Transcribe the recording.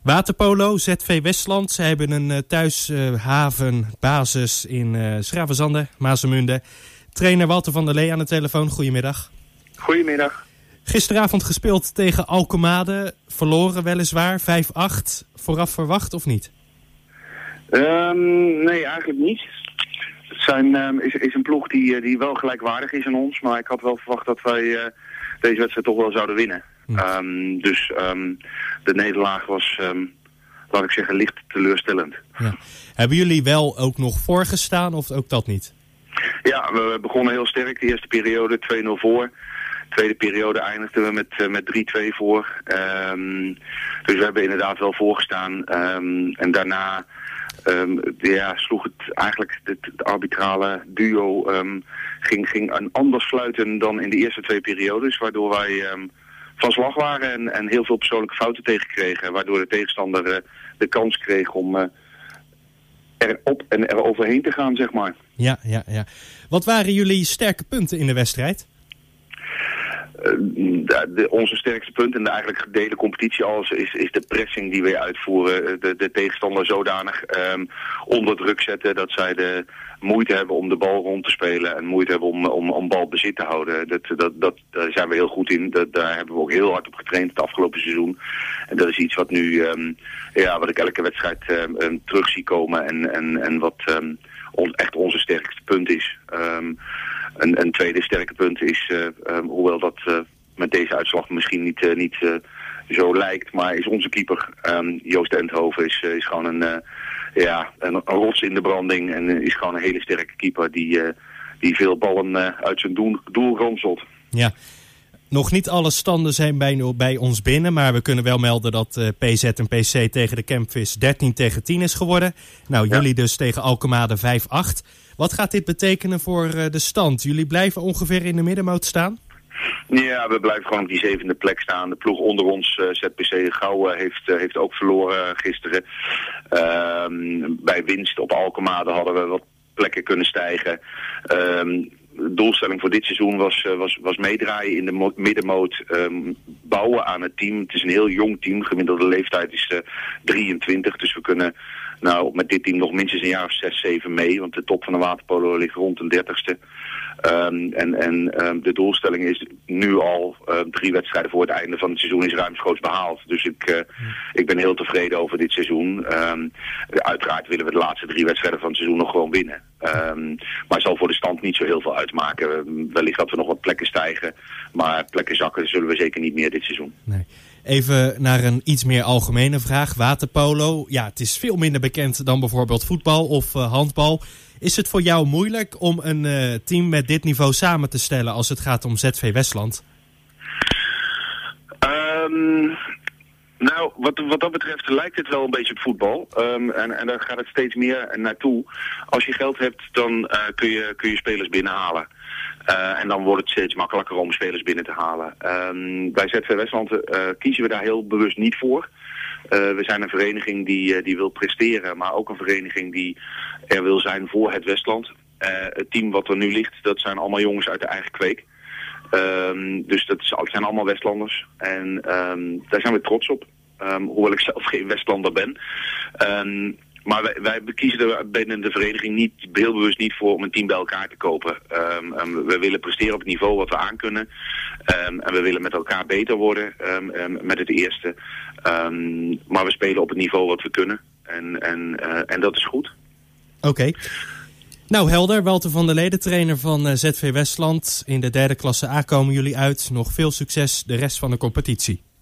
Waterpolo, ZV Westland. Ze hebben een thuishavenbasis in Schravenzande, Maassemunde. Trainer Walter van der Lee aan de telefoon. Goedemiddag. Goedemiddag. Gisteravond gespeeld tegen Alkemade. Verloren weliswaar, 5-8. Vooraf verwacht of niet? Nee, eigenlijk niet. Het is een ploeg die wel gelijkwaardig is aan ons. Maar ik had wel verwacht dat wij deze wedstrijd toch wel zouden winnen. De nederlaag was, laat ik zeggen, licht teleurstellend. Ja. Hebben jullie wel ook nog voorgestaan of ook dat niet? Ja, we begonnen heel sterk. De eerste periode 2-0 voor. De tweede periode eindigden we met 3-2 voor. Dus we hebben inderdaad wel voorgestaan. En daarna sloeg het eigenlijk het arbitrale duo ging anders fluiten dan in de eerste twee periodes. Waardoor wij van slag waren en heel veel persoonlijke fouten tegenkregen. Waardoor de tegenstander de kans kreeg om erop en eroverheen te gaan, zeg maar. Ja. Wat waren jullie sterke punten in de wedstrijd? Onze sterkste punt in de eigenlijk de hele competitie alles is de pressing die wij uitvoeren. De tegenstander zodanig onder druk zetten dat zij de moeite hebben om de bal rond te spelen en moeite hebben om balbezit te houden. Daar zijn we heel goed in. Daar hebben we ook heel hard op getraind het afgelopen seizoen. En dat is iets wat nu, wat ik elke wedstrijd terug zie komen en wat echt onze sterkste punt is. Een tweede sterke punt is, hoewel dat met deze uitslag misschien niet zo lijkt, maar is onze keeper, Joost Endhoven, is gewoon een rots in de branding en is gewoon een hele sterke keeper die veel ballen uit zijn doel ronselt. Ja. Nog niet alle standen zijn bij ons binnen, maar we kunnen wel melden dat PZ en PC tegen de Kempvis 13-10 is geworden. Nou, jullie dus tegen Alkemade 5-8. Wat gaat dit betekenen voor de stand? Jullie blijven ongeveer in de middenmoot staan? Ja, we blijven gewoon op die zevende plek staan. De ploeg onder ons, ZPC Gouwen, heeft ook verloren gisteren. Bij winst op Alkemade hadden we wat plekken kunnen stijgen. De doelstelling voor dit seizoen was meedraaien in de middenmoot, bouwen aan het team. Het is een heel jong team, gemiddelde leeftijd is 23, dus we kunnen met dit team nog minstens een jaar of 6, 7 mee, want de top van de waterpolo ligt rond een 30ste. De doelstelling is nu al 3 wedstrijden voor het einde van het seizoen is ruimschoots behaald. Dus ik ben heel tevreden over dit seizoen. Uiteraard willen we de laatste 3 wedstrijden van het seizoen nog gewoon winnen. Maar zal voor de stand niet zo heel veel uitmaken. Wellicht dat we nog wat plekken stijgen, maar plekken zakken zullen we zeker niet meer dit seizoen. Nee. Even naar een iets meer algemene vraag. Waterpolo, ja, het is veel minder bekend dan bijvoorbeeld voetbal of handbal. Is het voor jou moeilijk om een team met dit niveau samen te stellen als het gaat om ZV Westland? Wat dat betreft lijkt het wel een beetje op voetbal. En daar gaat het steeds meer naartoe. Als je geld hebt, dan kun je spelers binnenhalen. En dan wordt het steeds makkelijker om spelers binnen te halen. Bij ZV Westland kiezen we daar heel bewust niet voor. We zijn een vereniging die wil presteren, maar ook een vereniging die er wil zijn voor het Westland. Het team wat er nu ligt, dat zijn allemaal jongens uit de eigen kweek. Dus dat zijn allemaal Westlanders. En daar zijn we trots op. Hoewel ik zelf geen Westlander ben. Maar wij kiezen er binnen de vereniging heel bewust niet voor om een team bij elkaar te kopen. We willen presteren op het niveau wat we aankunnen. En we willen met elkaar beter worden met het eerste. Maar we spelen op het niveau wat we kunnen. En dat is goed. Oké. Nou, helder. Walter van der Lee, de trainer van ZV Westland. In de 3e klasse A komen jullie uit. Nog veel succes de rest van de competitie.